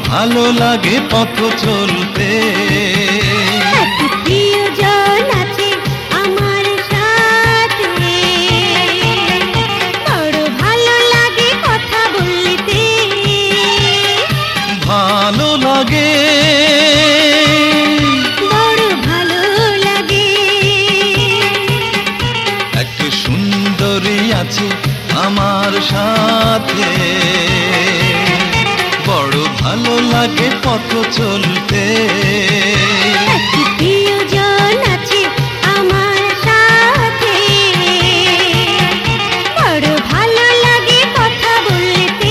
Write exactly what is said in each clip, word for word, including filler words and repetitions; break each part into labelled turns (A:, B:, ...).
A: ভালো লাগে পথ চলতে।
B: প্রিয়জন আছে আমার সাথে, বড় ভালো লাগে কথা বলতে।
A: ভালো লাগে,
B: বড় ভালো লাগে।
A: এক সুন্দরী আছে আমার সাথে, বড় ভালো লাগে পথ চলতে।
B: প্রিয়জন আছে আমার সাথে, বড় ভালো লাগে কথা বলতে।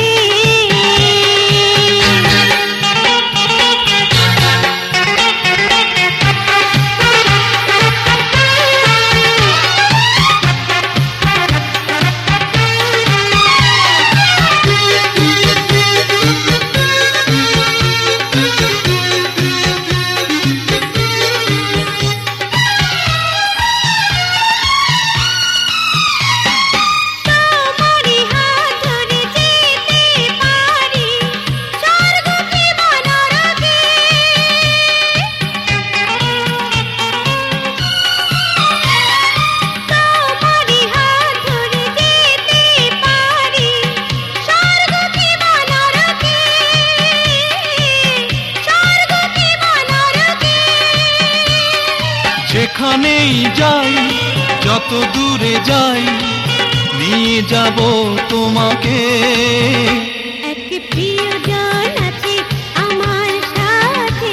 A: যেখানেই যাই, যত দূরে যাই, নিয়ে যাব তোমাকে।
B: এক প্রিয়জন আছে আমার সাথে,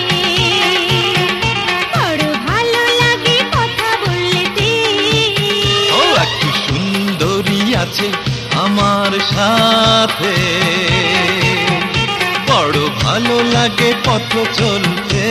B: বড় ভালো লাগে কথা বলতে।
A: ও এক সুন্দরী আছে আমার সাথে, বড় ভালো লাগে পথ চলতে।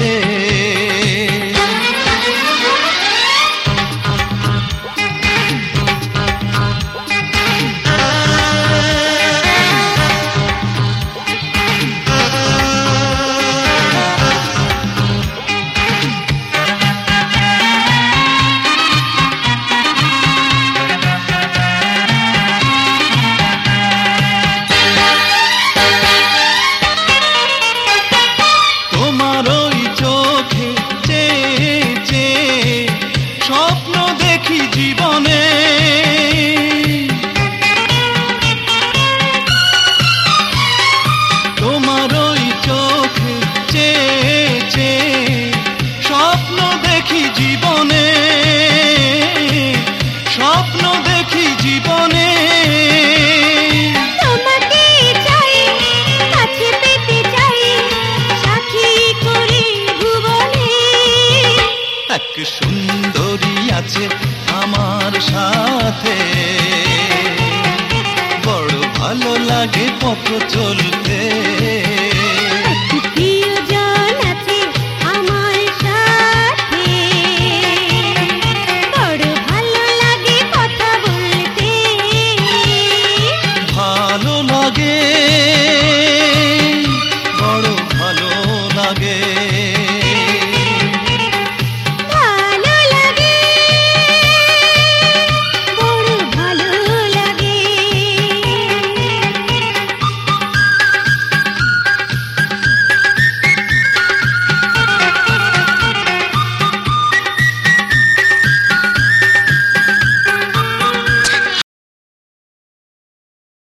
A: স্বপ্ন দেখি জীবনে, তোমার ওই চোখে চেয়ে চেয়ে স্বপ্ন দেখি জীবনে, স্বপ্ন দেখি জীবনে।
B: তোমাকে চাই, কাছে পেতে চাই, সাথী করে ভুবনে।
A: এক সুন্দরী আছে আমার সাথে, বড় ভালো লাগে পথ চলতে।